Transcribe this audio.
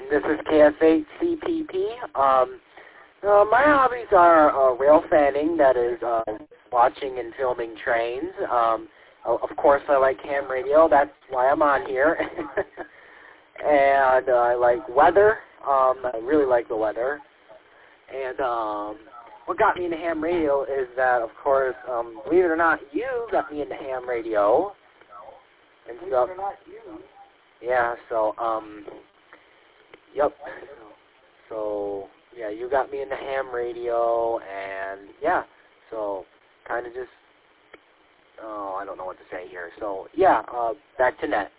This is KF8CPP. My hobbies are rail fanning, that is watching and filming trains. Of course, I like ham radio. That's why I'm on here. And I like weather. I really like the weather. And what got me into ham radio is that, of course, believe it or not, you got me into ham radio. And Believe it or not, you. Yeah, so, yep. So, yeah, you got me into ham radio, and, yeah, so, kind of just, I don't know what to say here. So, yeah, back to net.